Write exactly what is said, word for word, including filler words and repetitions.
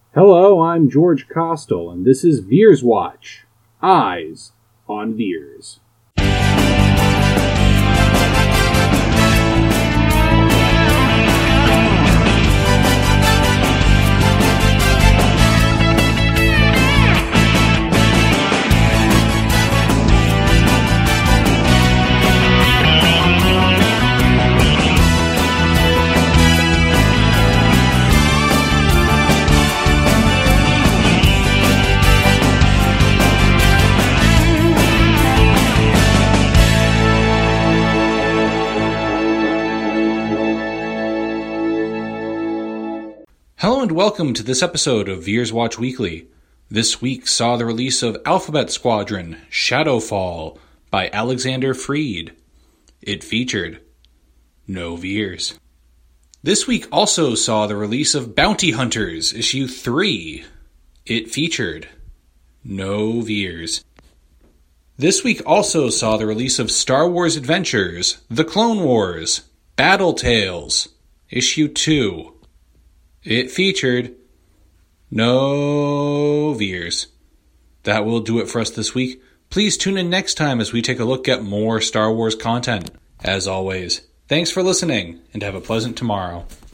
Hello, I'm George Costel, and this is Veers Watch. Eyes on Veers. Hello and welcome to this episode of Veers Watch Weekly. This week saw the release of Alphabet Squadron Shadowfall by Alexander Freed. It featured no Veers. This week also saw the release of Bounty Hunters Issue three. It featured no Veers. This week also saw the release of Star Wars Adventures The Clone Wars Battle Tales Issue two. It featured no Veers. That will do it for us this week. Please tune in next time as we take a look at more Star Wars content. As always, thanks for listening and have a pleasant tomorrow.